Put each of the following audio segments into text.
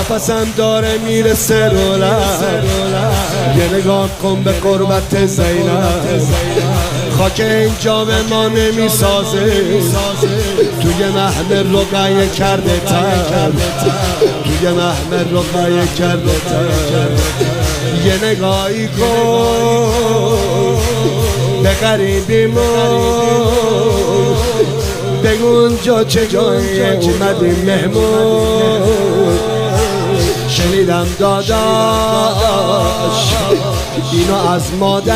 نفسم داره میرسه رولم، یه نگاه کن به قربت زینب. خاک این جامه ما نمیسازه، توی محمل رقیه کرده تر، توی محمل رقیه کرده تر. یه نگاهی کن به غریبیمون، بگو اونجا چه جایی اومدیم مهمون. شنیدم داداش اینو از مادر،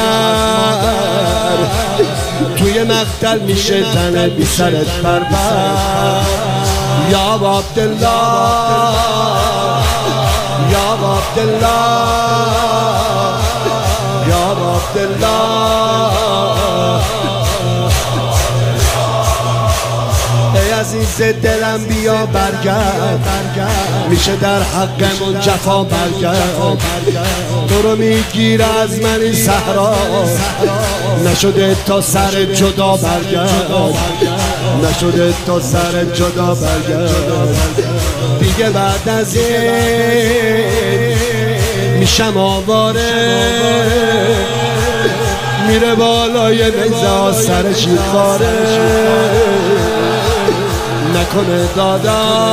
توی مقتل میشه تنه بی سرت پربر. یا عبدالله یا عبدالله یا عبدالله، ای عزیز دلم بیا برگرد، میشه در حقمون جفا برگرد. تو رو میگیره از من این صحرا، نشده تا سر جدا برگرد، نشده تا سر جدا برگرد. دیگه بعد از این میشم آواره، میره بالای نیزه ها سرش خاره. نکنه داداش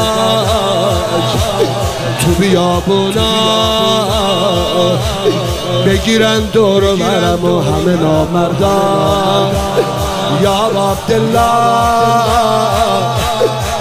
تو بیابونا بگیرن دور و برم و همه نامردان. یا عبدالله